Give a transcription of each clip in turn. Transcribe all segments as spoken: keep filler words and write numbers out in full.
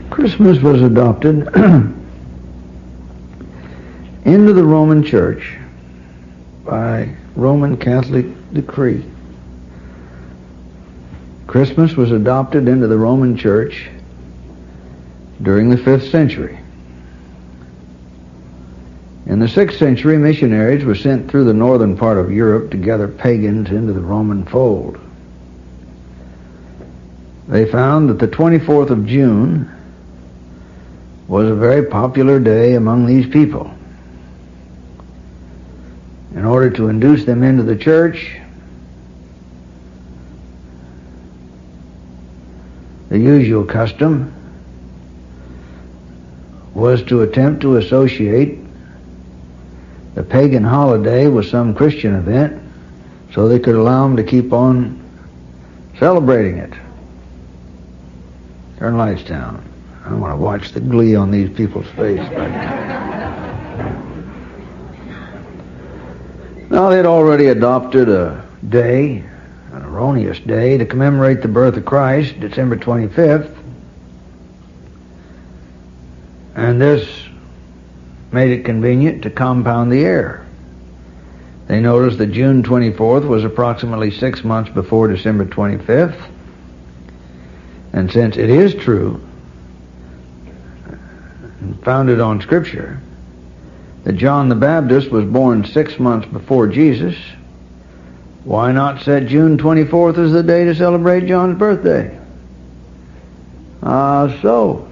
Christmas was adopted into the Roman Church by Roman Catholic decree. Christmas was adopted into the Roman Church during the fifth century. In the sixth century, missionaries were sent through the northern part of Europe to gather pagans into the Roman fold. They found that the twenty-fourth of June was a very popular day among these people. In order to induce them into the church, the usual custom was to attempt to associate the pagan holiday with some Christian event so they could allow them to keep on celebrating it. Turn lights down. I want to watch the glee on these people's faces. Now, they'd already adopted a day, an erroneous day, to commemorate the birth of Christ, December twenty-fifth. And this made it convenient to compound the error. They noticed that June twenty-fourth was approximately six months before December twenty-fifth. And since it is true, and founded on Scripture, that John the Baptist was born six months before Jesus, why not set June twenty-fourth as the day to celebrate John's birthday? Ah, uh, so.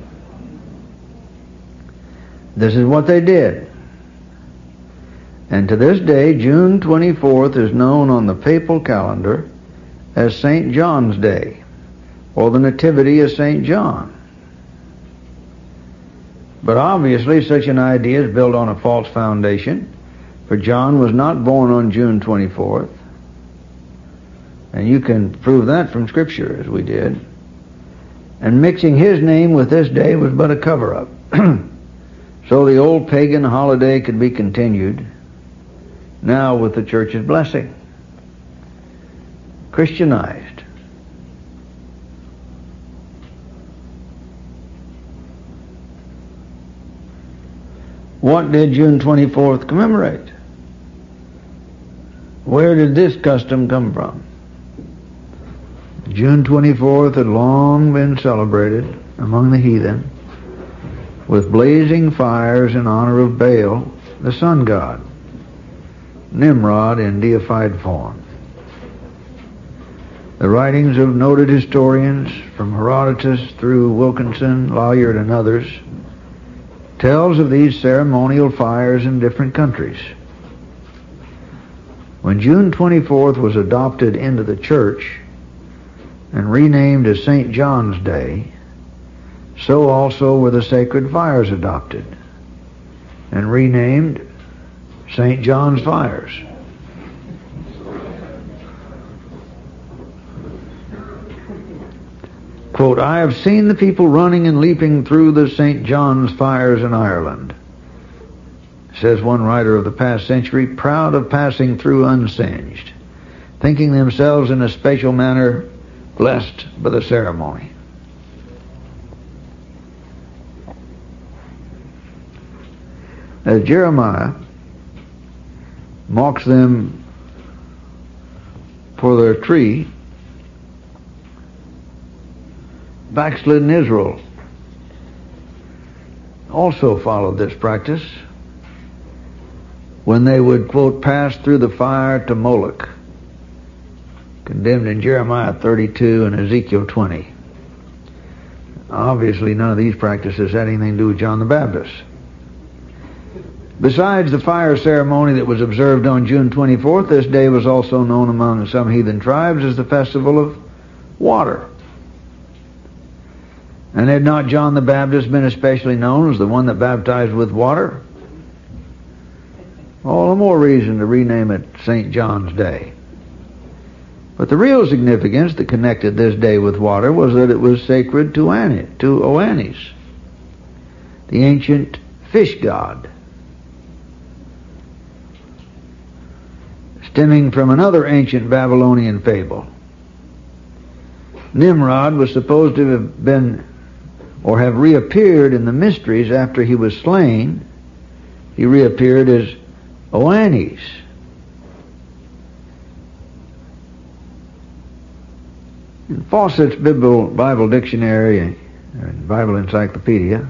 This is what they did. And to this day, June twenty-fourth is known on the papal calendar as Saint John's Day, or the Nativity of Saint John. But obviously such an idea is built on a false foundation, for John was not born on June twenty-fourth. And you can prove that from Scripture, as we did. And mixing his name with this day was but a cover-up. So the old pagan holiday could be continued, now with the church's blessing. Christianized. What did June twenty-fourth commemorate? Where did this custom come from? June twenty-fourth had long been celebrated among the heathen with blazing fires in honor of Baal, the sun god, Nimrod in deified form. The writings of noted historians, from Herodotus through Wilkinson, Layard, and others, tells of these ceremonial fires in different countries. When June twenty-fourth was adopted into the church and renamed as Saint John's Day, so also were the sacred fires adopted and renamed Saint John's Fires. Quote, I have seen the people running and leaping through the Saint John's fires in Ireland, says one writer of the past century, proud of passing through unsinged, thinking themselves in a special manner blessed by the ceremony. As Jeremiah mocks them for their tree, backslidden Israel also followed this practice when they would, quote, pass through the fire to Moloch, condemned in Jeremiah thirty-two and Ezekiel twenty. Obviously, none of these practices had anything to do with John the Baptist. Besides the fire ceremony that was observed on June twenty-fourth, this day was also known among some heathen tribes as the Festival of Water. And had not John the Baptist been especially known as the one that baptized with water? All the more reason to rename it Saint John's Day. But the real significance that connected this day with water was that it was sacred to Ani, to Oannes, the ancient fish god, stemming from another ancient Babylonian fable. Nimrod was supposed to have been or have reappeared in the mysteries after he was slain. He reappeared as Oannes. In Fawcett's Bible, Bible Dictionary and Bible Encyclopedia,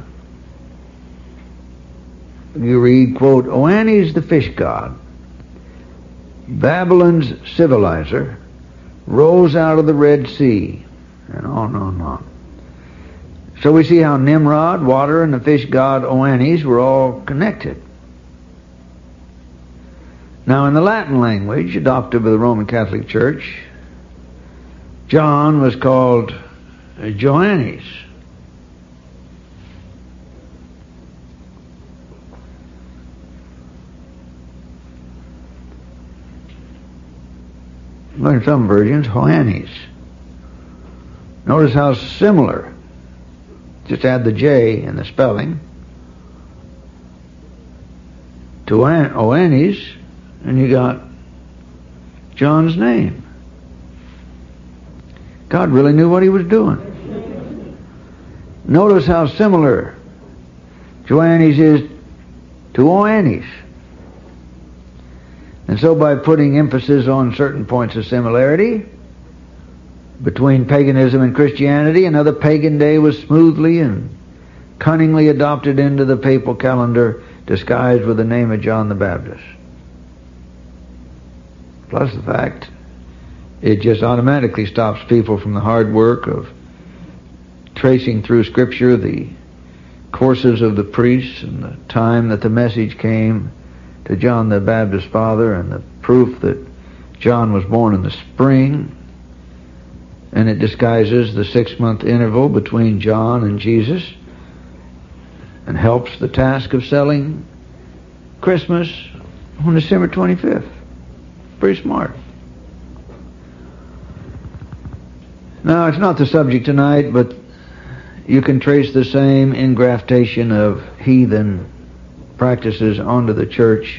you read, quote, Oannes the fish god, Babylon's civilizer, rose out of the Red Sea, and on and on and on. So we see how Nimrod, water, and the fish god Oannes were all connected. Now in the Latin language, adopted by the Roman Catholic Church, John was called Johannes. In some versions, Johannes. Notice how similar. Just add the J in the spelling to Oannes, and you got John's name. God really knew what he was doing. Notice how similar Johannes is to Oannes. And so by putting emphasis on certain points of similarity between paganism and Christianity, another pagan day was smoothly and cunningly adopted into the papal calendar, disguised with the name of John the Baptist. Plus the fact it just automatically stops people from the hard work of tracing through Scripture the courses of the priests and the time that the message came to John the Baptist's father, and the proof that John was born in the spring, and it disguises the six-month interval between John and Jesus, and helps the task of selling Christmas on December twenty-fifth. Pretty smart. Now, it's not the subject tonight, but you can trace the same ingraftation of heathen practices onto the church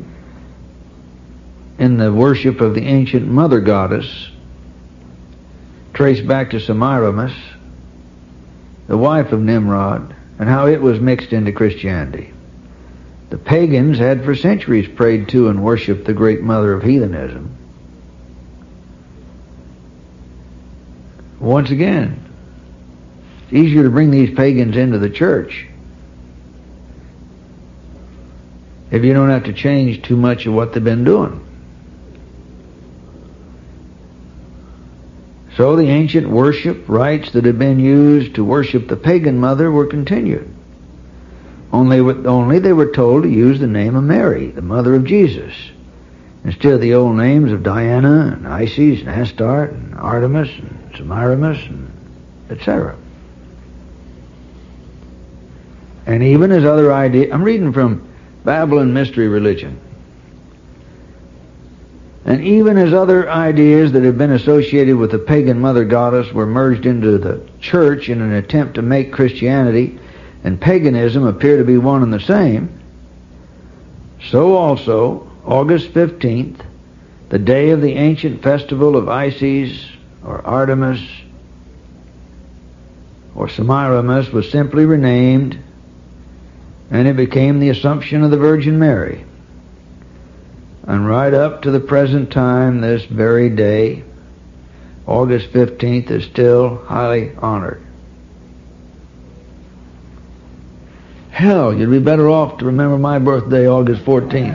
in the worship of the ancient mother goddess, traced back to Semiramis, the wife of Nimrod, and how it was mixed into Christianity. The pagans had for centuries prayed to and worshipped the great mother of heathenism. Once again, it's easier to bring these pagans into the church if you don't have to change too much of what they've been doing. So the ancient worship rites that had been used to worship the pagan mother were continued. Only, only they were told to use the name of Mary, the mother of Jesus, instead of the old names of Diana and Isis and Astarte and Artemis and Semiramis and et cetera. And even as other ideas, I'm reading from Babylon Mystery Religion. And even as other ideas that have been associated with the pagan mother goddess were merged into the church in an attempt to make Christianity and paganism appear to be one and the same, so also August fifteenth, the day of the ancient festival of Isis or Artemis or Semiramis, was simply renamed, and it became the Assumption of the Virgin Mary. And right up to the present time, this very day, August fifteenth, is still highly honored. Hell, you'd be better off to remember my birthday, August fourteenth.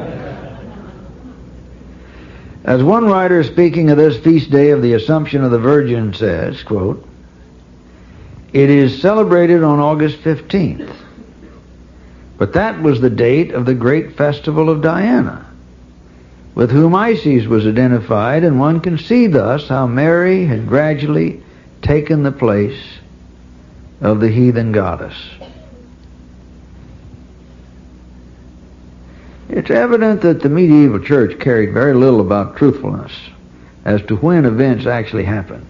As one writer speaking of this feast day of the Assumption of the Virgin says, quote, "It is celebrated on August fifteenth, but that was the date of the great festival of Diana, with whom Isis was identified, and one can see thus how Mary had gradually taken the place of the heathen goddess." It's evident that the medieval church cared very little about truthfulness as to when events actually happened.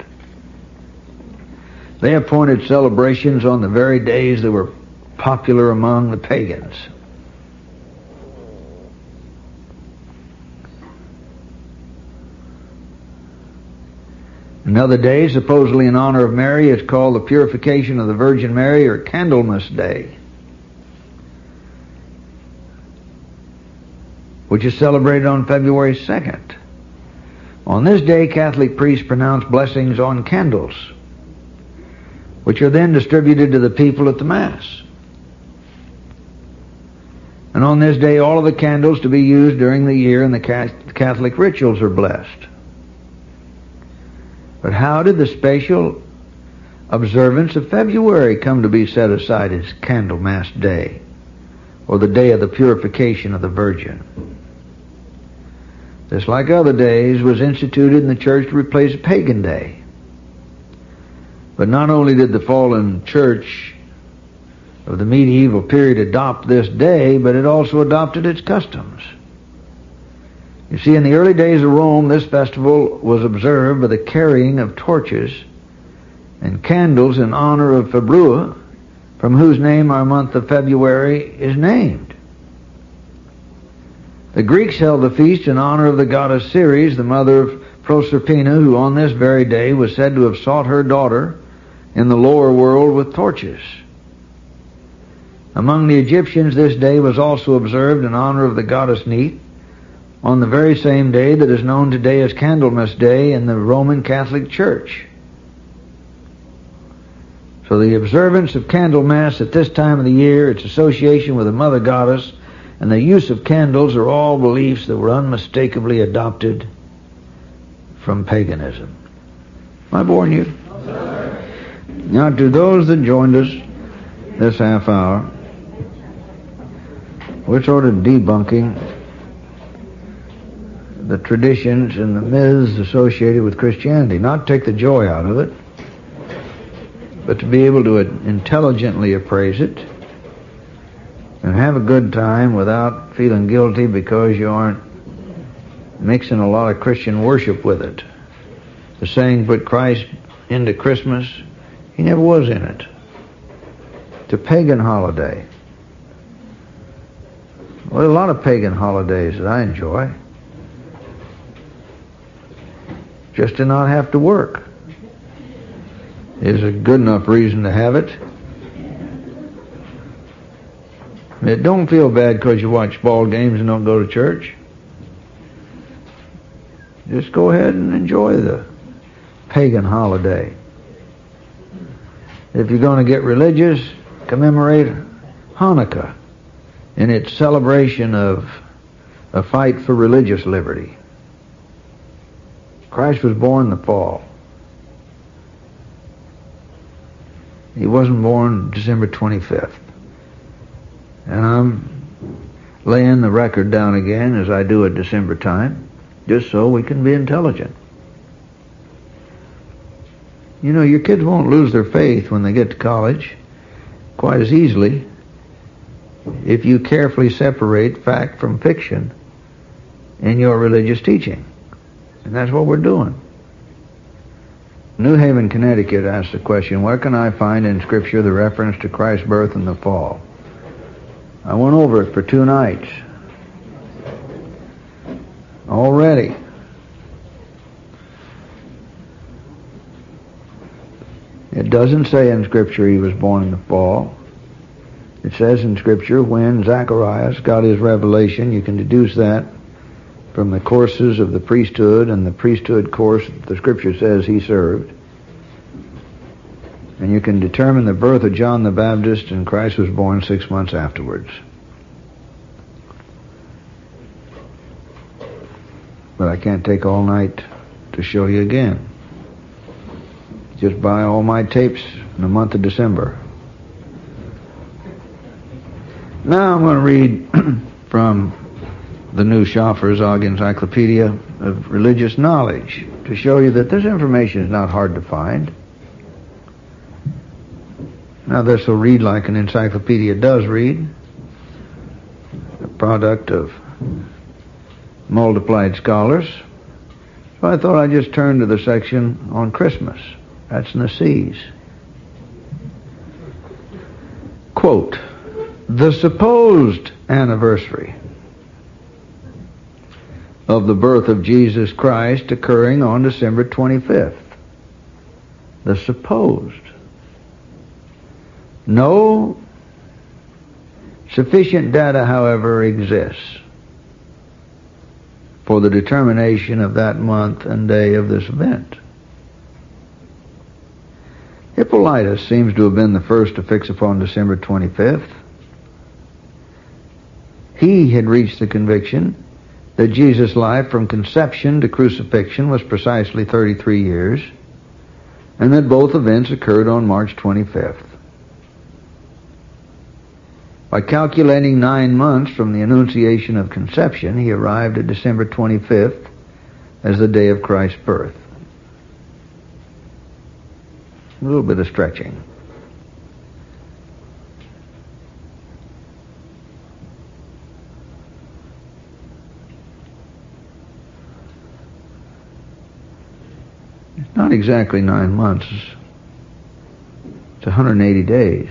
They appointed celebrations on the very days that were popular among the pagans. Another day, supposedly in honor of Mary, is called the Purification of the Virgin Mary, or Candlemas Day, which is celebrated on February second. On this day, Catholic priests pronounce blessings on candles, which are then distributed to the people at the Mass. And on this day, all of the candles to be used during the year in the Catholic rituals are blessed. But how did the special observance of February come to be set aside as Candlemas Day, or the day of the purification of the Virgin? This, like other days, was instituted in the church to replace a pagan day. But not only did the fallen church of the medieval period adopt this day, but it also adopted its customs. You see, in the early days of Rome, this festival was observed by the carrying of torches and candles in honor of Februa, from whose name our month of February is named. The Greeks held the feast in honor of the goddess Ceres, the mother of Proserpina, who on this very day was said to have sought her daughter in the lower world with torches. Among the Egyptians, this day was also observed in honor of the goddess Neith, on the very same day that is known today as Candlemas Day in the Roman Catholic Church. So the observance of Candlemas at this time of the year, its association with the Mother Goddess, and the use of candles are all beliefs that were unmistakably adopted from paganism. Am I boring you? No, now, to those that joined us this half hour, we're sort of debunking the traditions and the myths associated with Christianity. Not to take the joy out of it, but to be able to intelligently appraise it and have a good time without feeling guilty because you aren't mixing a lot of Christian worship with it. The saying, put Christ into Christmas, he never was in it. It's a pagan holiday. Well, there are a lot of pagan holidays that I enjoy, just to not have to work is a good enough reason to have it. It don't feel bad because you watch ball games and don't go to church. Just go ahead and enjoy the pagan holiday. If you're going to get religious, commemorate Hanukkah in its celebration of a fight for religious liberty. Christ was born in the fall. He wasn't born December twenty-fifth. And I'm laying the record down again as I do at December time, just so we can be intelligent. You know, your kids won't lose their faith when they get to college quite as easily if you carefully separate fact from fiction in your religious teaching. And that's what we're doing. New Haven, Connecticut asks the question, where can I find in Scripture the reference to Christ's birth and the fall? I went over it for two nights already. It doesn't say in Scripture he was born in the fall. It says in Scripture when Zacharias got his revelation. You can deduce that from the courses of the priesthood and the priesthood course the Scripture says he served. And you can determine the birth of John the Baptist, and Christ was born six months afterwards. But I can't take all night to show you again. Just buy all my tapes in the month of December. Now I'm going to read from the new Schaffer's Ogg Encyclopedia of Religious Knowledge to show you that this information is not hard to find. Now this will read like an encyclopedia does read, a product of multiplied scholars. So I thought I'd just turn to the section on Christmas. That's in the C's. Quote, the supposed anniversary of the birth of Jesus Christ occurring on December twenty-fifth. the supposed. No sufficient data, however, exists for the determination of that month and day of this event. Hippolytus seems to have been the first to fix upon December twenty-fifth. He had reached the conviction that Jesus' life from conception to crucifixion was precisely thirty-three years, and that both events occurred on March twenty-fifth. By calculating nine months from the Annunciation of conception, he arrived at December twenty-fifth as the day of Christ's birth. A little bit of stretching. It's not exactly nine months. It's one hundred eighty days.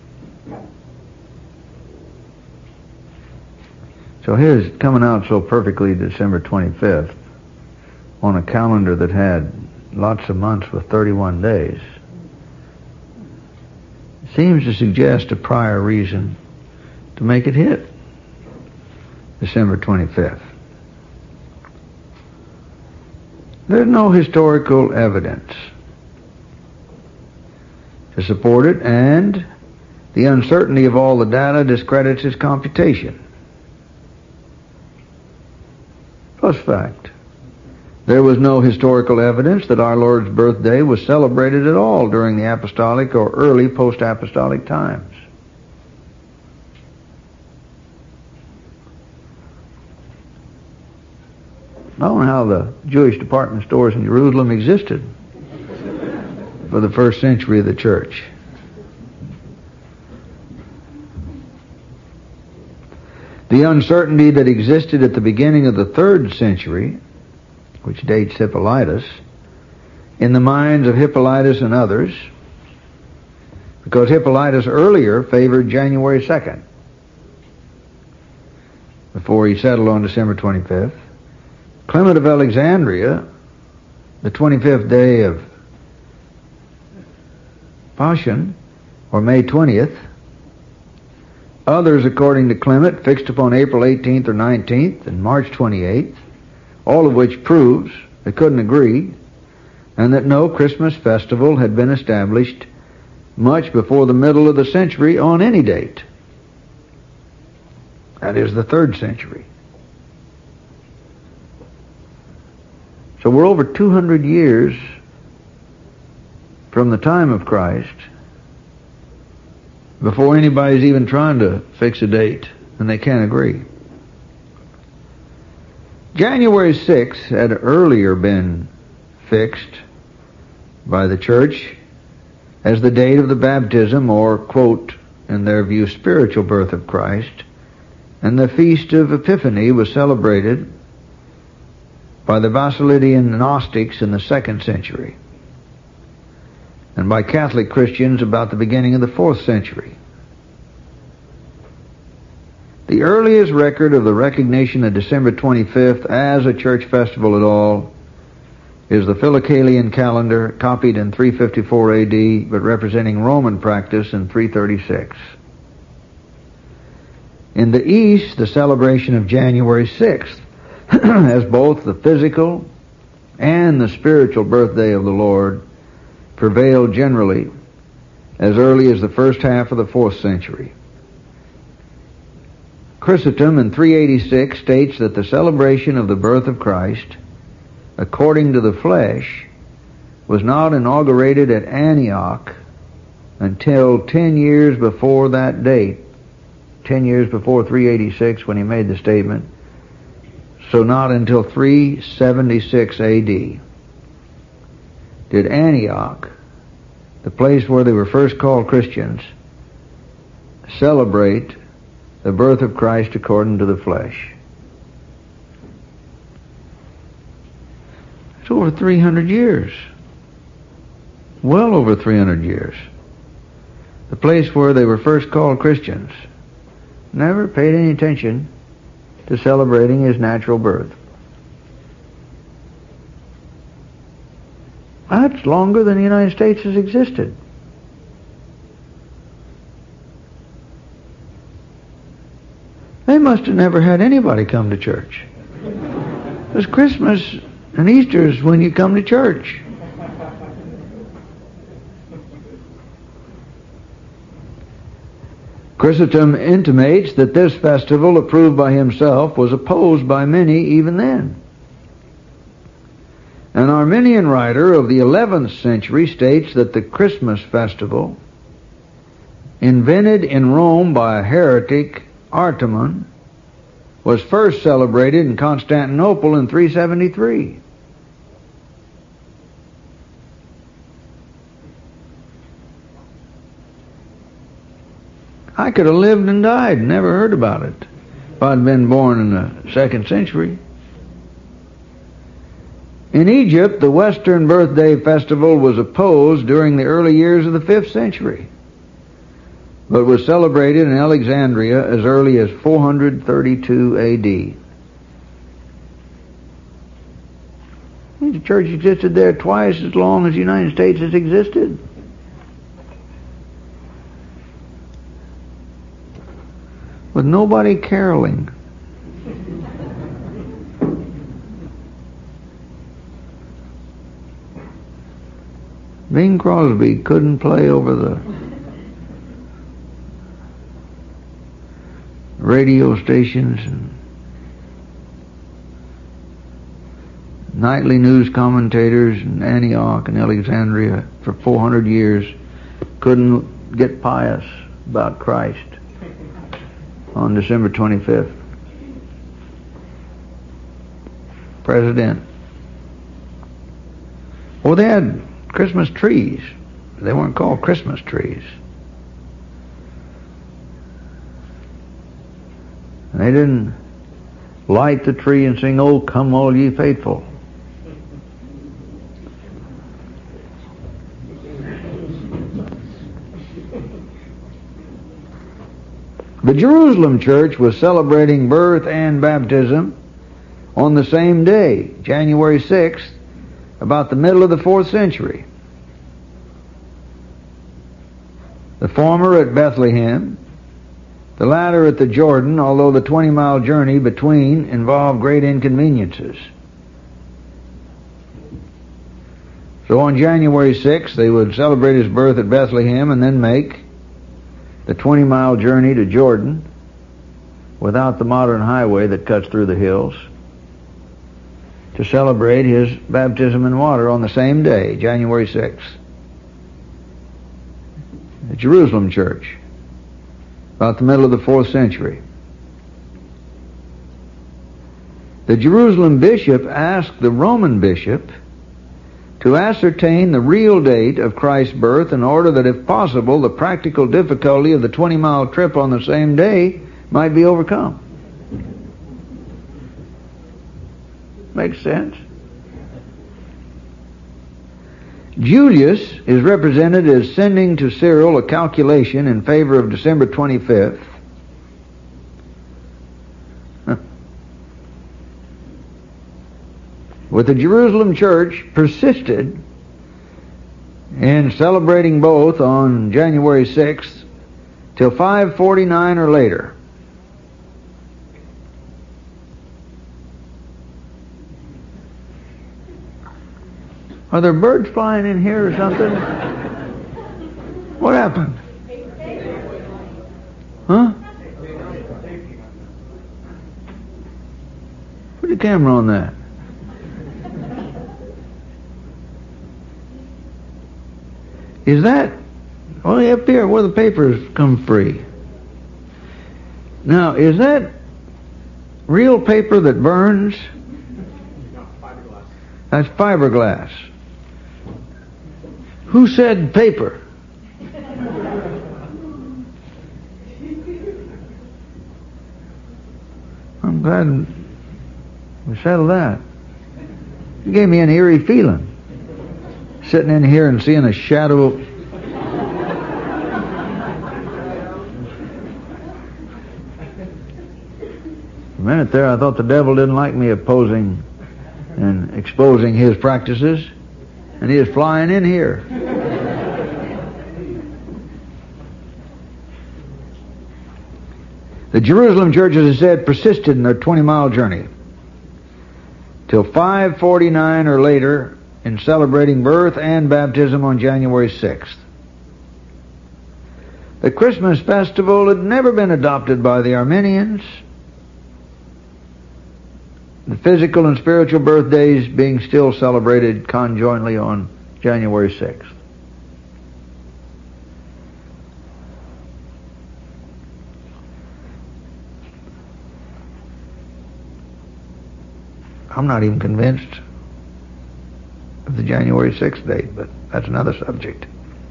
So here's coming out so perfectly December twenty-fifth on a calendar that had lots of months with thirty-one days. Seems to suggest a prior reason to make it hit December twenty-fifth. There's no historical evidence to support it, and the uncertainty of all the data discredits his computation. Plus fact, there was no historical evidence that our Lord's birthday was celebrated at all during the apostolic or early post-apostolic times. I don't know how the Jewish department stores in Jerusalem existed for the first century of the church. The uncertainty that existed at the beginning of the third century, which dates Hippolytus, in the minds of Hippolytus and others, because Hippolytus earlier favored January second, before he settled on December twenty-fifth. Clement of Alexandria, the twenty-fifth day of Paschen, or May twentieth. Others, according to Clement, fixed upon April eighteenth or nineteenth and March twenty-eighth, all of which proves they couldn't agree, and that no Christmas festival had been established much before the middle of the century on any date. That is the third century. So we're over two hundred years from the time of Christ before anybody's even trying to fix a date, and they can't agree. January sixth had earlier been fixed by the church as the date of the baptism, or, quote, in their view, spiritual birth of Christ, and the feast of Epiphany was celebrated by the Basilidian Gnostics in the second century, and by Catholic Christians about the beginning of the fourth century. The earliest record of the recognition of December twenty-fifth as a church festival at all is the Philocalian calendar, copied in three fifty-four A D, but representing Roman practice in three thirty-six. In the East, the celebration of January sixth as both the physical and the spiritual birthday of the Lord prevailed generally as early as the first half of the fourth century. Chrysostom in three eighty-six states that the celebration of the birth of Christ, according to the flesh, was not inaugurated at Antioch until ten years before that date, ten years before three eighty-six when he made the statement, so not until three seventy-six A D did Antioch, the place where they were first called Christians, celebrate the birth of Christ according to the flesh. It's over three hundred years. Well over three hundred years. The place where they were first called Christians never paid any attention to celebrating his natural birth. That's longer than the United States has existed. They must have never had anybody come to church. Because Christmas and Easter is when you come to church. Chrysostom intimates that this festival, approved by himself, was opposed by many even then. An Arminian writer of the eleventh century states that the Christmas festival, invented in Rome by a heretic, Artemon, was first celebrated in Constantinople in three seventy-three. I could have lived and died and never heard about it if I'd been born in the second century. In Egypt, the Western birthday festival was opposed during the early years of the fifth century, but was celebrated in Alexandria as early as four hundred thirty-two A D. The church existed there twice as long as the United States has existed. With nobody caroling. Bing Crosby couldn't play over the radio stations and nightly news commentators in Antioch and Alexandria for four hundred years. Couldn't get pious about Christ on December twenty-fifth. President. Well, they had Christmas trees. They weren't called Christmas trees. And they didn't light the tree and sing, "Oh, come all ye faithful." The Jerusalem church was celebrating birth and baptism on the same day, January sixth, about the middle of the fourth century. The former at Bethlehem, the latter at the Jordan, although the twenty-mile journey between involved great inconveniences. So on January sixth, they would celebrate his birth at Bethlehem and then make the twenty-mile journey to Jordan without the modern highway that cuts through the hills to celebrate his baptism in water on the same day, January sixth. The Jerusalem church, about the middle of the fourth century. The Jerusalem bishop asked the Roman bishop to ascertain the real date of Christ's birth in order that, if possible, the practical difficulty of the twenty-mile trip on the same day might be overcome. Makes sense? Julius is represented as sending to Cyril a calculation in favor of December twenty-fifth. But the Jerusalem church persisted in celebrating both on January sixth till five forty-nine or later. Are there birds flying in here or something? What happened? Huh? Put the camera on that. Is that only up there where the papers come free? Now, is that real paper that burns? No, fiberglass. That's fiberglass. Who said paper? I'm glad we settled that. It gave me an eerie feeling, sitting in here and seeing a shadow. A minute there, I thought the devil didn't like me opposing and exposing his practices. And he is flying in here. The Jerusalem church, as I said, persisted in their twenty-mile journey till five forty-nine or later in celebrating birth and baptism on January sixth. The Christmas festival had never been adopted by the Arminians, the physical and spiritual birthdays being still celebrated conjointly on January sixth. I'm not even convinced of the January sixth date, but that's another subject.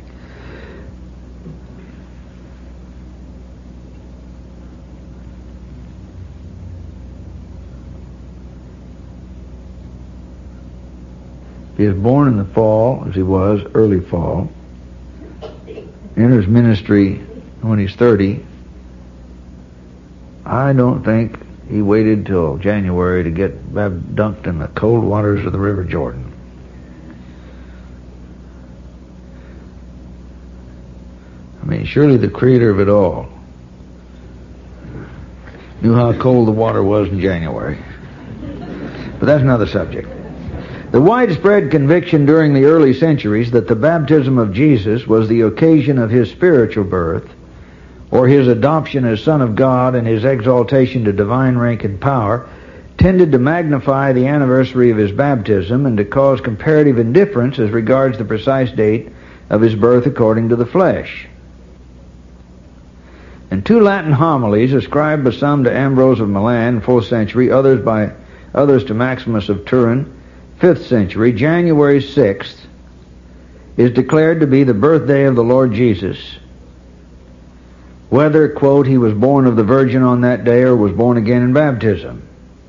He is born in the fall, as he was, early fall. Enters ministry when he's thirty. I don't think he waited till January to get dunked in the cold waters of the River Jordan. I mean, surely the creator of it all knew how cold the water was in January. But that's another subject. The widespread conviction during the early centuries that the baptism of Jesus was the occasion of his spiritual birth, or his adoption as Son of God and his exaltation to divine rank and power, tended to magnify the anniversary of his baptism and to cause comparative indifference as regards the precise date of his birth according to the flesh. And two Latin homilies ascribed by some to Ambrose of Milan, fourth century, others by others to Maximus of Turin, fifth century, January sixth, is declared to be the birthday of the Lord Jesus. Whether, quote, he was born of the Virgin on that day or was born again in baptism.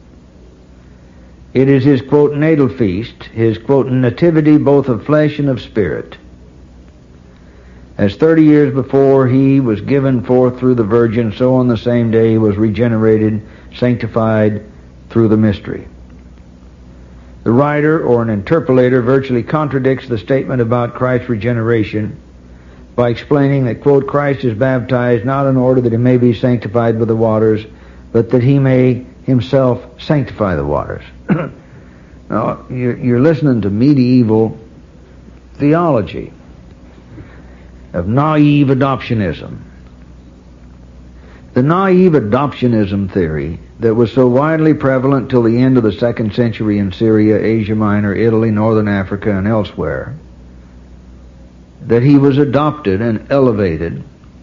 It is his, quote, natal feast, his, quote, nativity both of flesh and of spirit. As thirty years before he was given forth through the Virgin, so on the same day he was regenerated, sanctified through the mystery. The writer or an interpolator virtually contradicts the statement about Christ's regeneration by explaining that, quote, Christ is baptized not in order that he may be sanctified by the waters, but that he may himself sanctify the waters. Now, you're, you're listening to medieval theology of naive adoptionism. The naive adoptionism theory that was so widely prevalent till the end of the second century in Syria, Asia Minor, Italy, Northern Africa, and elsewhere, that he was adopted and elevated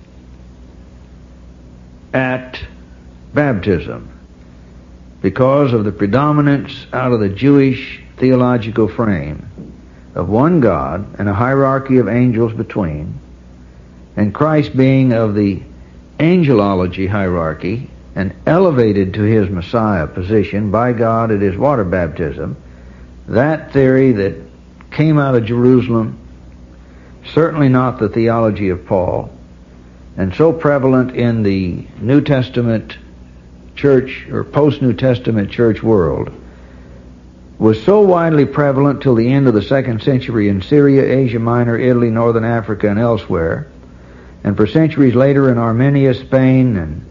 at baptism because of the predominance out of the Jewish theological frame of one God and a hierarchy of angels between, and Christ being of the angelology hierarchy and elevated to his Messiah position by God at his water baptism. That theory that came out of Jerusalem, certainly not the theology of Paul, and so prevalent in the New Testament church or post-New Testament church world, was so widely prevalent till the end of the second century in Syria, Asia Minor, Italy, Northern Africa, and elsewhere, and for centuries later in Armenia, Spain, and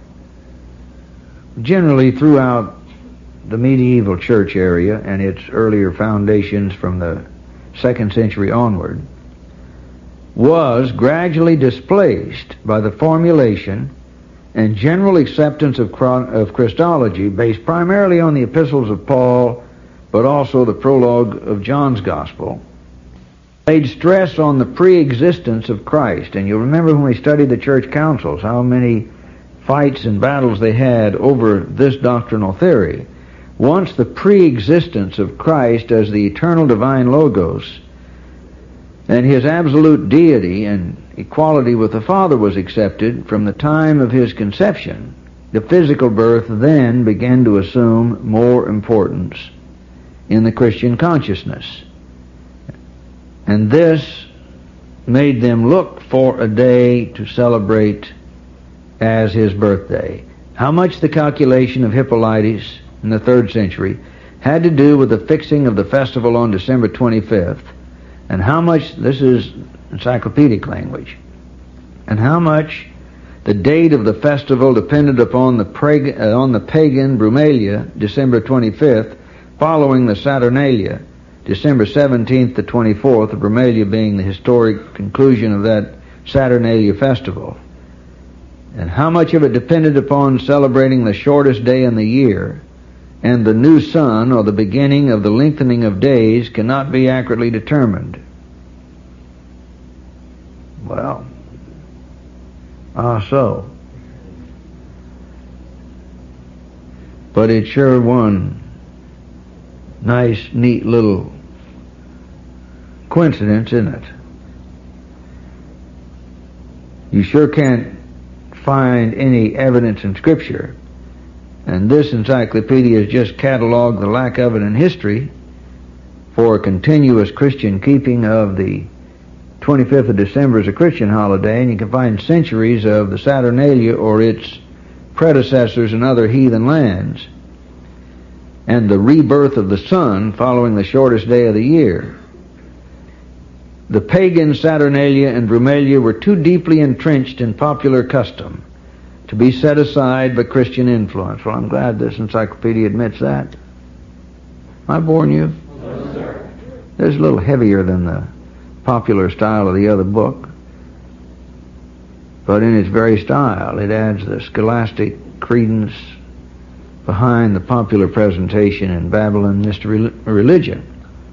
generally throughout the medieval church area and its earlier foundations from the second century onward, was gradually displaced by the formulation and general acceptance of, of Christology based primarily on the epistles of Paul, but also the prologue of John's Gospel, laid stress on the pre-existence of Christ. And you'll remember when we studied the church councils, how many fights and battles they had over this doctrinal theory. Once the pre-existence of Christ as the eternal divine Logos and his absolute deity and equality with the Father was accepted from the time of his conception, the physical birth then began to assume more importance in the Christian consciousness. And this made them look for a day to celebrate as his birthday. How much the calculation of Hippolytus in the third century had to do with the fixing of the festival on December twenty-fifth And how much, this is encyclopedic language, and how much the date of the festival depended upon the, preg- uh, on the pagan Brumalia, December twenty-fifth, following the Saturnalia, December seventeenth to twenty-fourth, the Brumalia being the historic conclusion of that Saturnalia festival. And how much of it depended upon celebrating the shortest day in the year, and the new sun, or the beginning of the lengthening of days, cannot be accurately determined. Well, ah so. But it's sure one nice, neat little coincidence, isn't it? You sure can't find any evidence in Scripture, and this encyclopedia has just cataloged the lack of it in history for a continuous Christian keeping of the twenty-fifth of December as a Christian holiday, and you can find centuries of the Saturnalia or its predecessors in other heathen lands, and the rebirth of the sun following the shortest day of the year. The pagan Saturnalia and Brumalia were too deeply entrenched in popular custom to be set aside by Christian influence. Well, I'm glad this encyclopedia admits that. Am I boring you? No, sir. This is a little heavier than the popular style of the other book, but in its very style it adds the scholastic credence behind the popular presentation in Babylon mystery religion.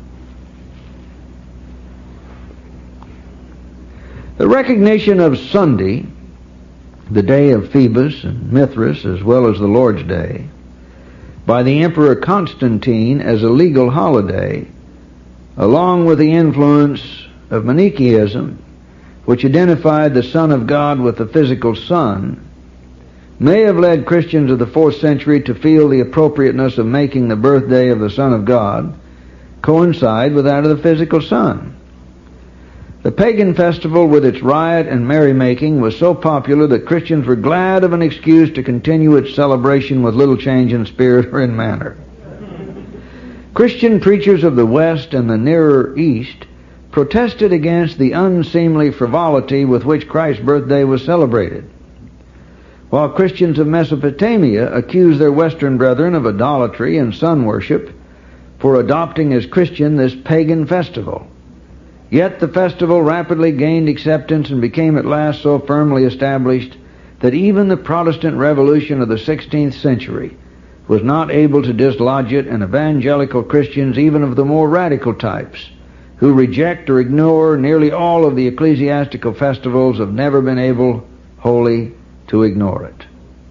The recognition of Sunday, the day of Phoebus and Mithras, as well as the Lord's Day, by the Emperor Constantine as a legal holiday, along with the influence of Manichaeism, which identified the Son of God with the physical sun, may have led Christians of the fourth century to feel the appropriateness of making the birthday of the Son of God coincide with that of the physical sun. The pagan festival, with its riot and merrymaking, was so popular that Christians were glad of an excuse to continue its celebration with little change in spirit or in manner. Christian preachers of the West and the Nearer East protested against the unseemly frivolity with which Christ's birthday was celebrated, while Christians of Mesopotamia accused their Western brethren of idolatry and sun worship for adopting as Christian this pagan festival. Yet the festival rapidly gained acceptance and became at last so firmly established that even the Protestant Revolution of the sixteenth century was not able to dislodge it, and evangelical Christians, even of the more radical types, who reject or ignore nearly all of the ecclesiastical festivals, have never been able wholly to ignore it.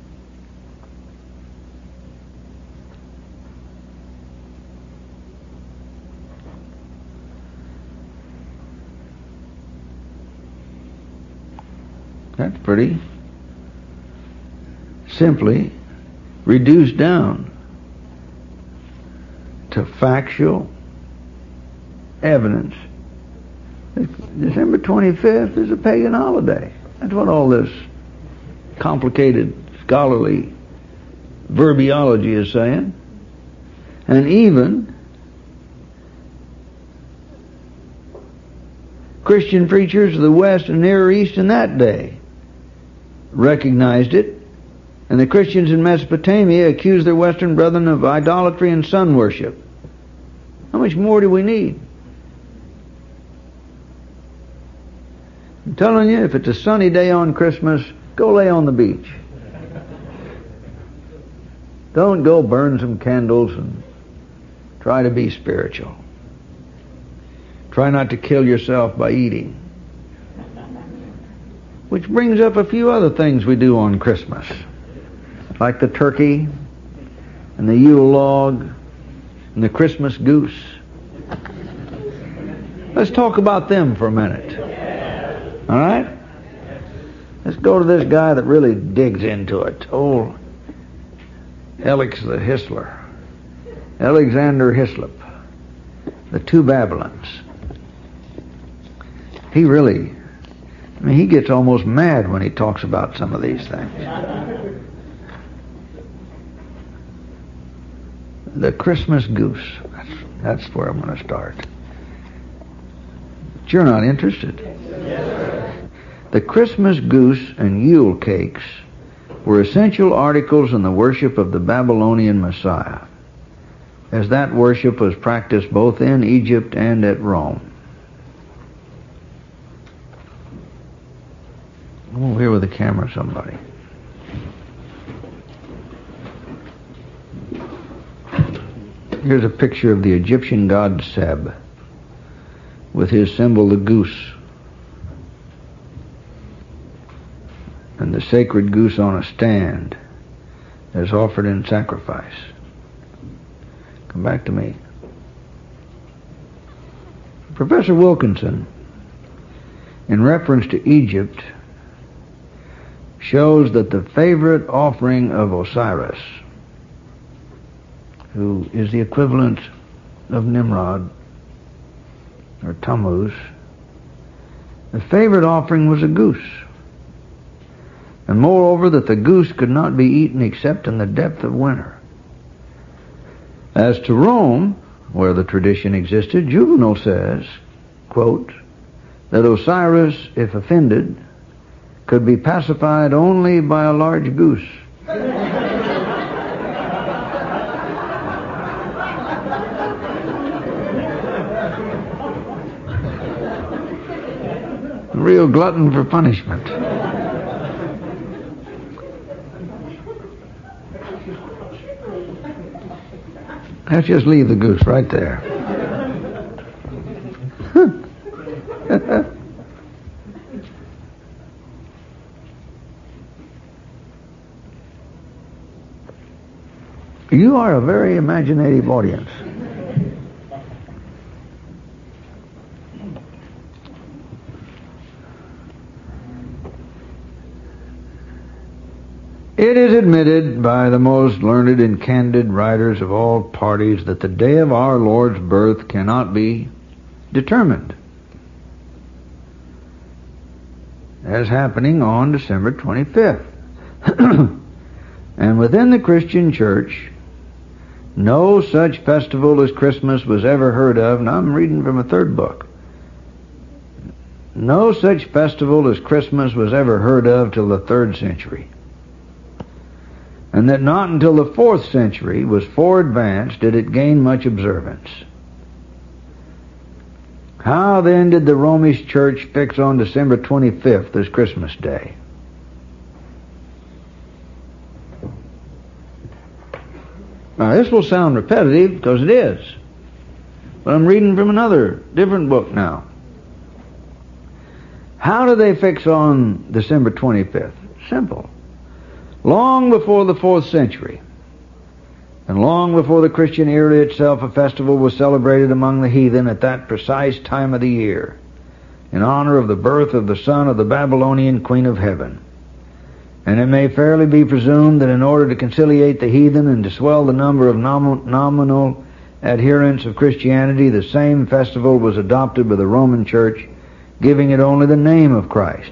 That's pretty simply reduced down to factual evidence. December twenty-fifth is a pagan holiday. That's what all this complicated scholarly verbiology is saying. And even Christian preachers of the West and Near East in that day recognized it, and the Christians in Mesopotamia accused their Western brethren of idolatry and sun worship. How much more do we need? I'm telling you, if it's a sunny day on Christmas, go lay on the beach. Don't go burn some candles and try to be spiritual. Try not to kill yourself by eating. Which brings up a few other things we do on Christmas, like the turkey and the Yule log and the Christmas goose. Let's talk about them for a minute. All right? Let's go to this guy that really digs into it. Old Alex the Hyslop. Alexander Hyslop. The Two Babylons. He really, I mean, he gets almost mad when he talks about some of these things. The Christmas goose. That's, that's where I'm going to start. But you're not interested. Yes, sir. The Christmas goose and Yule cakes were essential articles in the worship of the Babylonian Messiah, as that worship was practiced both in Egypt and at Rome. Come over here with the camera, somebody. Here's a picture of the Egyptian god Seb with his symbol, the goose, and the sacred goose on a stand as offered in sacrifice. Come back to me. Professor Wilkinson, in reference to Egypt, shows that the favorite offering of Osiris, who is the equivalent of Nimrod or Tammuz, the favorite offering was a goose. And moreover, that the goose could not be eaten except in the depth of winter. As to Rome, where the tradition existed, Juvenal says, quote, that Osiris, if offended, could be pacified only by a large goose. A real glutton for punishment. Let's just leave the goose right there. You are a very imaginative audience. It is admitted by the most learned and candid writers of all parties that the day of our Lord's birth cannot be determined as happening on December twenty-fifth. And within the Christian church, no such festival as Christmas was ever heard of. Now I'm reading from a third book. No such festival as Christmas was ever heard of till the third century. And that not until the fourth century was fore advanced did it gain much observance. How then did the Romish Church fix on December twenty-fifth as Christmas Day? Now this will sound repetitive because it is, but I'm reading from another, different book now. How do they fix on December twenty-fifth? Simple. Long before the fourth century, and long before the Christian era itself, a festival was celebrated among the heathen at that precise time of the year, in honor of the birth of the son of the Babylonian Queen of Heaven. And it may fairly be presumed that in order to conciliate the heathen and to swell the number of nom- nominal adherents of Christianity, the same festival was adopted by the Roman Church, giving it only the name of Christ.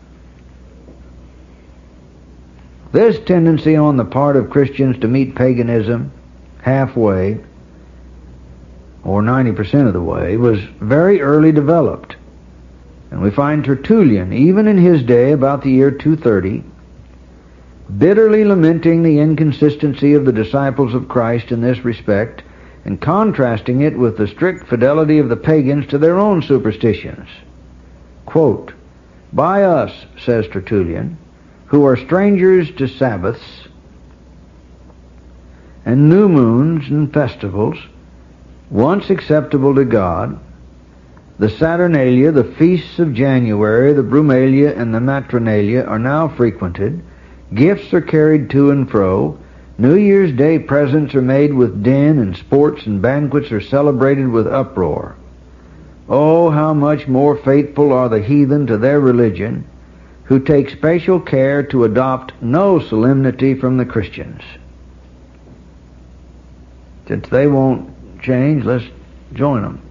This tendency on the part of Christians to meet paganism halfway, or ninety percent of the way, was very early developed. And we find Tertullian, even in his day, about the year two thirty, bitterly lamenting the inconsistency of the disciples of Christ in this respect, and contrasting it with the strict fidelity of the pagans to their own superstitions. Quote, by us, says Tertullian, who are strangers to Sabbaths and new moons and festivals, once acceptable to God, the Saturnalia, the feasts of January, the Brumalia, and the Matronalia are now frequented, gifts are carried to and fro, New Year's Day presents are made with din, and sports and banquets are celebrated with uproar. Oh, how much more faithful are the heathen to their religion, who take special care to adopt no solemnity from the Christians. Since they won't change, let's join them.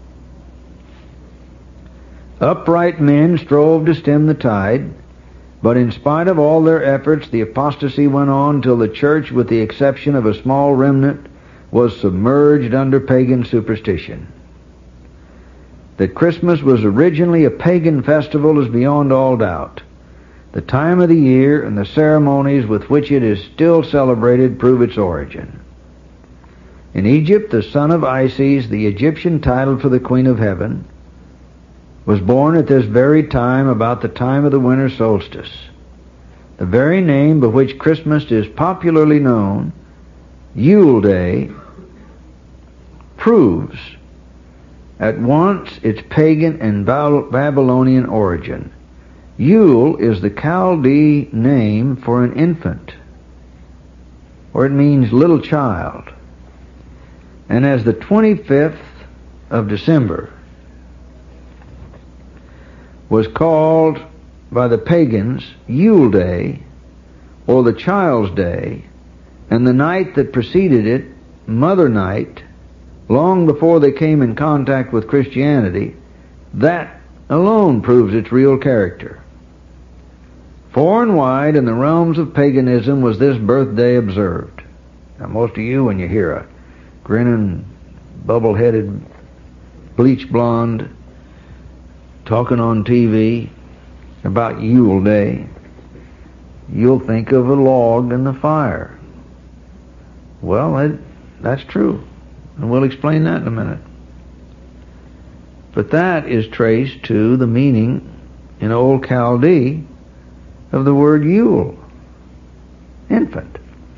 Upright men strove to stem the tide, but in spite of all their efforts, the apostasy went on till the church, with the exception of a small remnant, was submerged under pagan superstition. That Christmas was originally a pagan festival is beyond all doubt. The time of the year and the ceremonies with which it is still celebrated prove its origin. In Egypt, the son of Isis, the Egyptian title for the Queen of Heaven, was born at this very time, about the time of the winter solstice. The very name by which Christmas is popularly known, Yule Day, proves at once its pagan and Babylonian origin. Yule is the Chaldee name for an infant, or it means little child. And as the twenty-fifth of December was called by the pagans Yule Day, or the Child's Day, and the night that preceded it, Mother Night, long before they came in contact with Christianity, that alone proves its real character. Far and wide in the realms of paganism was this birthday observed. Now most of you, when you hear a grinning, bubble-headed, bleach blonde talking on T V about Yule Day, you'll think of a log in the fire. Well, it, that's true, and we'll explain that in a minute. But that is traced to the meaning in Old Chaldee of the word Yule, infant.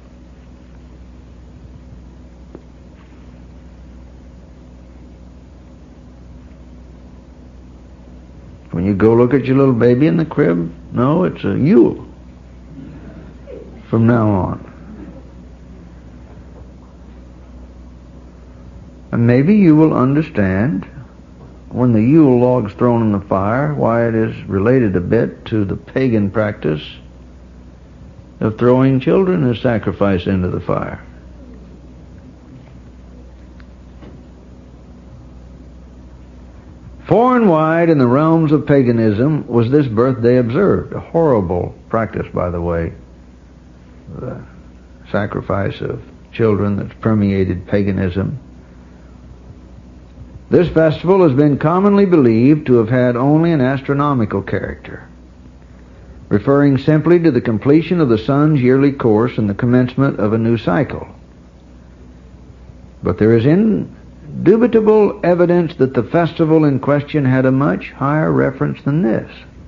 When you go look at your little baby in the crib, no, it's a Yule from now on. And maybe you will understand, when the Yule log's thrown in the fire, why it is related a bit to the pagan practice of throwing children as sacrifice into the fire. Far and wide in the realms of paganism was this birthday observed. A horrible practice, by the way, the sacrifice of children that's permeated paganism. This festival has been commonly believed to have had only an astronomical character, referring simply to the completion of the sun's yearly course and the commencement of a new cycle. But there is indubitable evidence that the festival in question had a much higher reference than this.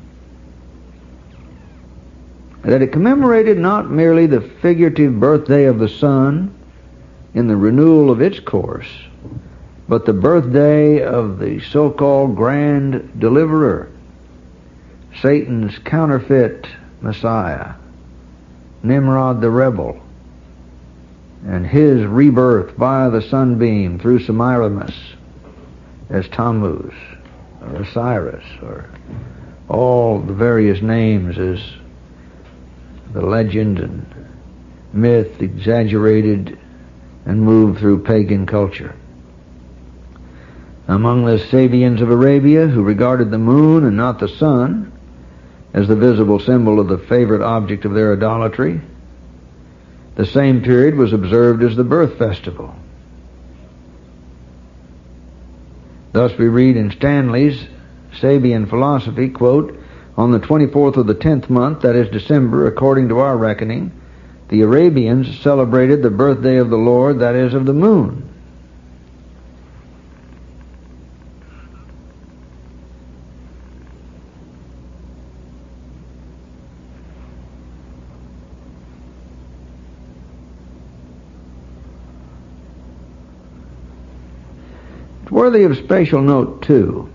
That it commemorated not merely the figurative birthday of the sun in the renewal of its course, but the birthday of the so-called grand deliverer, Satan's counterfeit Messiah, Nimrod the rebel, and his rebirth via the sunbeam through Semiramis as Tammuz, or Osiris, or all the various names as the legend and myth exaggerated and moved through pagan culture. Among the Sabians of Arabia, who regarded the moon and not the sun as the visible symbol of the favorite object of their idolatry, the same period was observed as the birth festival. Thus we read in Stanley's Sabian Philosophy, quote, "On the twenty-fourth of the tenth month, that is December, according to our reckoning, the Arabians celebrated the birthday of the Lord, that is of the moon. It's worthy of special note, too,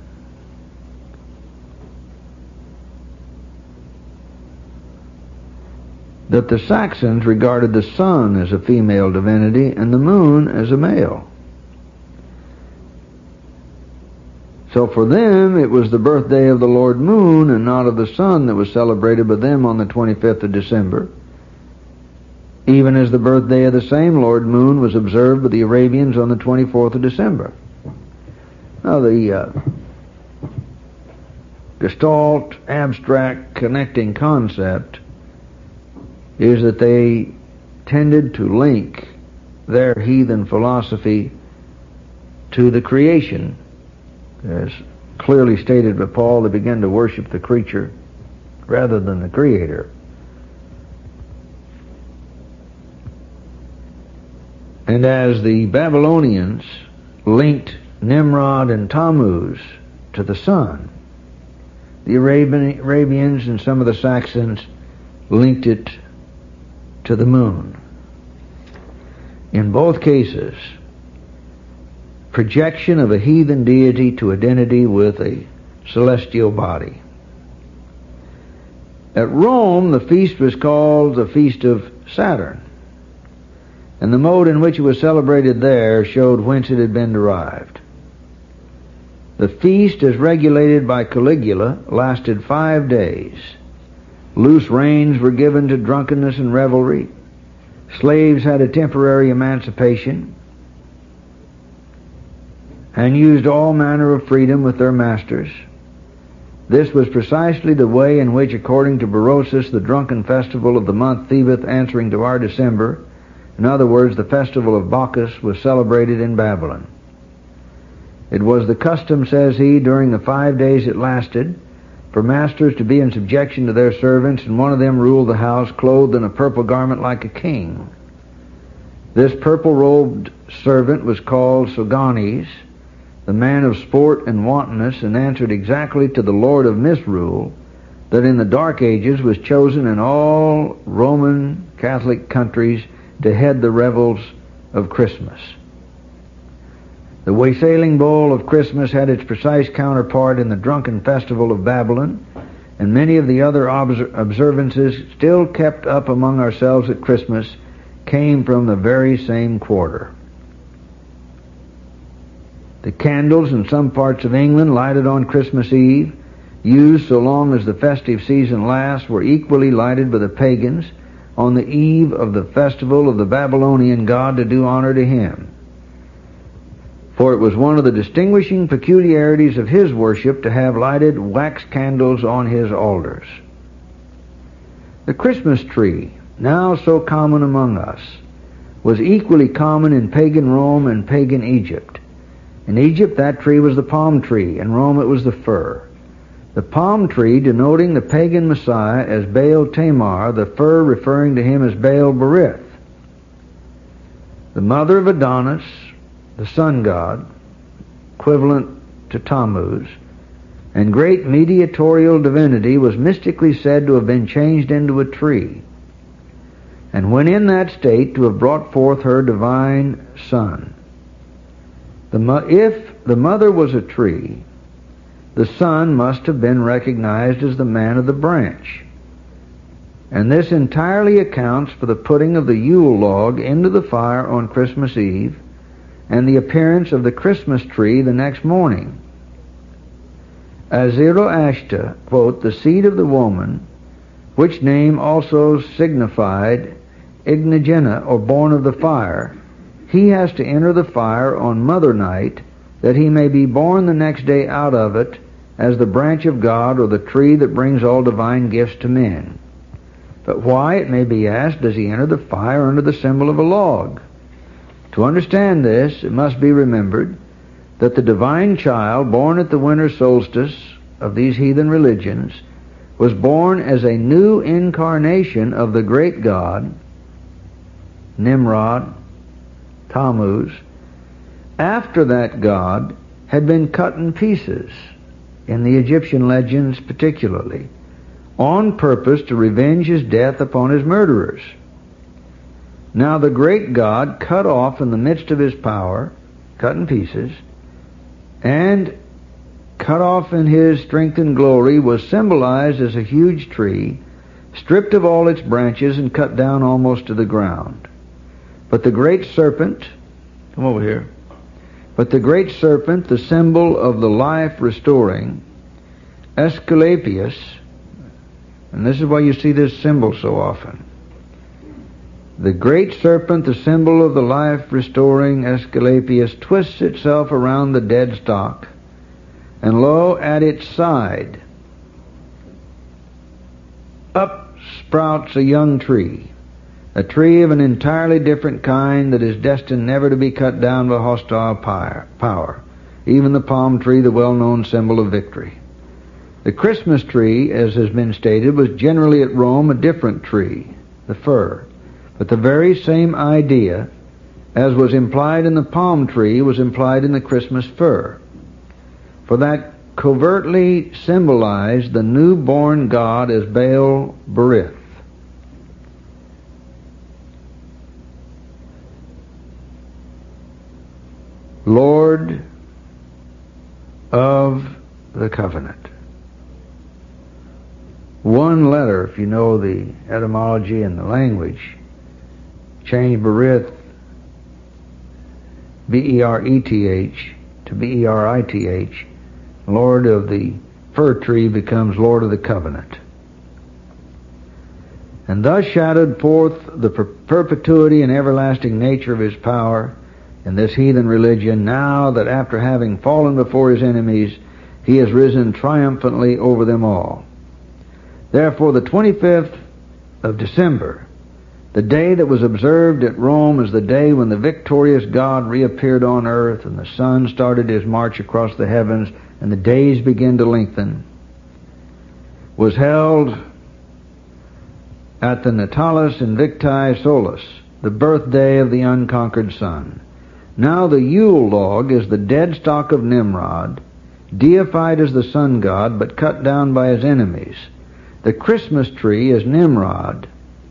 that the Saxons regarded the sun as a female divinity and the moon as a male. So for them, it was the birthday of the Lord Moon and not of the sun that was celebrated by them on the twenty-fifth of December, even as the birthday of the same Lord Moon was observed by the Arabians on the twenty-fourth of December. Now the uh, Gestalt abstract connecting concept is that they tended to link their heathen philosophy to the creation As clearly stated by Paul, they began to worship the creature rather than the Creator. And as the Babylonians linked Nimrod and Tammuz to the sun, the Arabian, Arabians and some of the Saxons linked it to the moon. In both cases, projection of a heathen deity to identity with a celestial body. At Rome, the feast was called the Feast of Saturn, and the mode in which it was celebrated there showed whence it had been derived. The feast, as regulated by Caligula, lasted five days. Loose reins were given to drunkenness and revelry. Slaves had a temporary emancipation and used all manner of freedom with their masters. This was precisely the way in which, according to Berosus, the drunken festival of the month Thebeth, answering to our December, in other words, the festival of Bacchus, was celebrated in Babylon. It was the custom, says he, during the five days it lasted, for masters to be in subjection to their servants, and one of them ruled the house, clothed in a purple garment like a king. This purple-robed servant was called Sogones, the man of sport and wantonness, and answered exactly to the lord of misrule that in the Dark Ages was chosen in all Roman Catholic countries to head the revels of Christmas. The wassailing bowl of Christmas had its precise counterpart in the drunken festival of Babylon, and many of the other observances still kept up among ourselves at Christmas came from the very same quarter. The candles in some parts of England lighted on Christmas Eve, used so long as the festive season lasts, were equally lighted by the pagans on the eve of the festival of the Babylonian god to do honor to him. For it was one of the distinguishing peculiarities of his worship to have lighted wax candles on his altars. The Christmas tree, now so common among us, was equally common in pagan Rome and pagan Egypt. In Egypt, that tree was the palm tree. In Rome, it was the fir. The palm tree denoting the pagan Messiah as Baal Tamar, the fir referring to him as Baal Berith. The mother of Adonis, the sun god, equivalent to Tammuz, and great mediatorial divinity, was mystically said to have been changed into a tree, and when in that state to have brought forth her divine son. The mo- if the mother was a tree, the son must have been recognized as the man of the branch, and this entirely accounts for the putting of the Yule log into the fire on Christmas Eve and the appearance of the Christmas tree the next morning. As Zoroaster, quote, the seed of the woman, which name also signified Ignagena, or born of the fire, he has to enter the fire on Mother Night, that he may be born the next day out of it as the branch of God, or the tree that brings all divine gifts to men. But why, it may be asked, does he enter the fire under the symbol of a log? To understand this, it must be remembered that the divine child, born at the winter solstice of these heathen religions, was born as a new incarnation of the great god, Nimrod, Tammuz, after that god had been cut in pieces, in the Egyptian legends particularly, on purpose to revenge his death upon his murderers. Now the great God, cut off in the midst of his power, cut in pieces, and cut off in his strength and glory, was symbolized as a huge tree, stripped of all its branches and cut down almost to the ground. But the great serpent, come over here, but the great serpent, the symbol of the life-restoring, Aesculapius, and this is why you see this symbol so often. The great serpent, the symbol of the life-restoring Aesculapius, twists itself around the dead stock, and lo, at its side, up sprouts a young tree, a tree of an entirely different kind that is destined never to be cut down by hostile power. even the palm tree, the well-known symbol of victory. The Christmas tree, as has been stated, was generally at Rome a different tree, the fir. But the very same idea, as was implied in the palm tree, was implied in the Christmas fir. For that covertly symbolized the newborn God as Baal Berith. Lord of the covenant. One letter, if you know the etymology and the language, change Berith, B E R E T H, to B E R I T H. Lord of the fir tree becomes Lord of the covenant. And thus shadowed forth the per- perpetuity and everlasting nature of his power in this heathen religion, now that after having fallen before his enemies, he has risen triumphantly over them all. Therefore, the twenty-fifth of December, the day that was observed at Rome as the day when the victorious God reappeared on earth and the sun started his march across the heavens and the days began to lengthen, was held at the Natalis Invicti Solis, the birthday of the unconquered sun. Now the Yule log is the dead stock of Nimrod, deified as the sun god, but cut down by his enemies. The Christmas tree is Nimrod,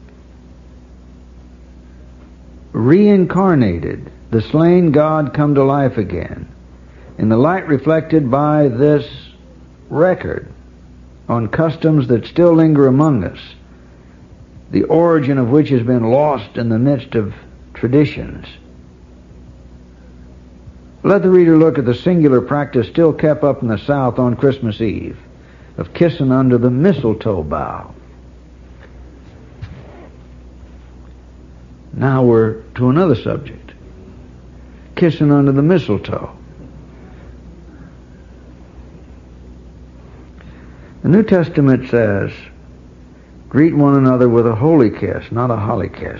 reincarnated, the slain god come to life again. In the light reflected by this record on customs that still linger among us, the origin of which has been lost in the midst of traditions, let the reader look at the singular practice still kept up in the South on Christmas Eve of kissing under the mistletoe bough. Now we're to another subject. Kissing under the mistletoe. The New Testament says, greet one another with a holy kiss, not a holly kiss.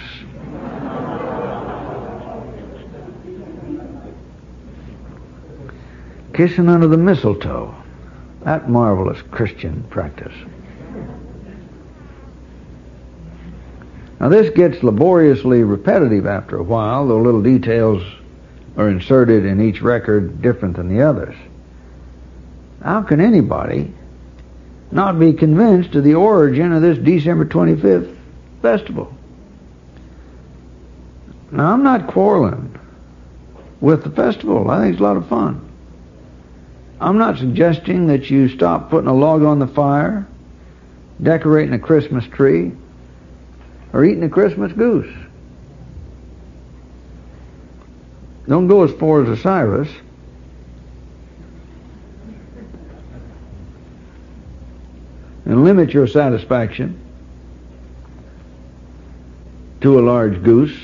Kissing under the mistletoe. That marvelous Christian practice. Now this gets laboriously repetitive after a while, though little details are inserted in each record different than the others. How can anybody not be convinced of the origin of this December twenty-fifth festival? Now I'm not quarreling with the festival. I think it's a lot of fun. I'm not suggesting that you stop putting a log on the fire, decorating a Christmas tree, or eating a Christmas goose. Don't go as far as Osiris. And limit your satisfaction to a large goose.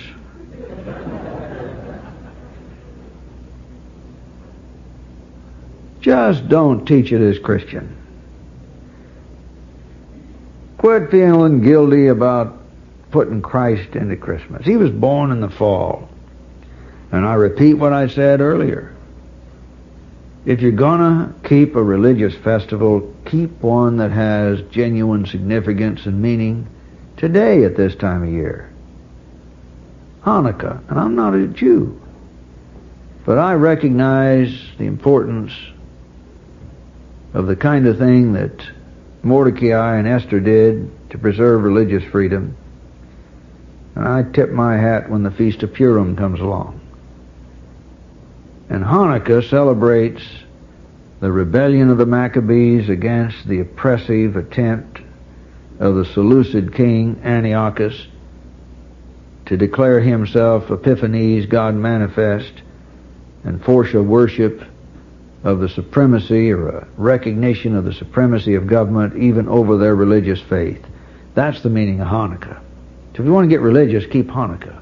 Just don't teach it as Christian. Quit feeling guilty about putting Christ into Christmas. He was born in the fall. And I repeat what I said earlier. If you're gonna keep a religious festival, keep one that has genuine significance and meaning today at this time of year. Hanukkah, and I'm not a Jew, but I recognize the importance of the kind of thing that Mordecai and Esther did to preserve religious freedom. And I tip my hat when the Feast of Purim comes along. And Hanukkah celebrates the rebellion of the Maccabees against the oppressive attempt of the Seleucid king Antiochus to declare himself Epiphanes, God manifest, and force a worship of the supremacy or a recognition of the supremacy of government even over their religious faith. That's the meaning of Hanukkah. So if you want to get religious, keep Hanukkah.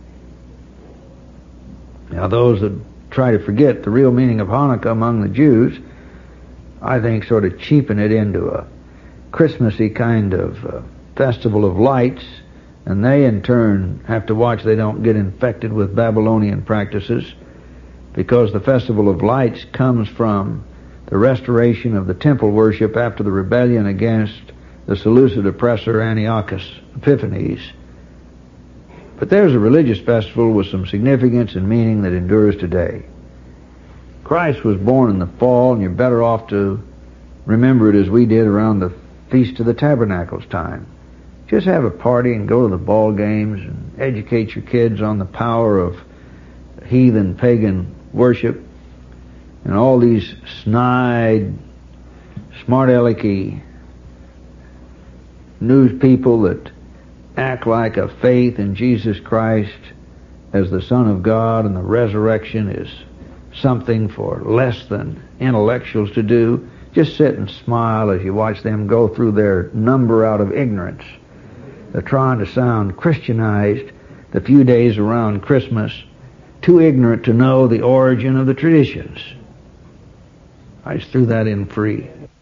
Now those that try to forget the real meaning of Hanukkah among the Jews, I think sort of cheapen it into a Christmassy kind of uh, festival of lights, and they in turn have to watch they don't get infected with Babylonian practices, because the Festival of Lights comes from the restoration of the temple worship after the rebellion against the Seleucid oppressor Antiochus Epiphanes. But there's a religious festival with some significance and meaning that endures today. Christ was born in the fall, and you're better off to remember it as we did around the Feast of the Tabernacles time. Just have a party and go to the ball games and educate your kids on the power of heathen pagan worship and all these snide, smart-alecky news people that act like a faith in Jesus Christ as the Son of God and the resurrection is something for less than intellectuals to do. Just sit and smile as you watch them go through their number out of ignorance. They're trying to sound Christianized the few days around Christmas, too ignorant to know the origin of the traditions. I just threw that in free.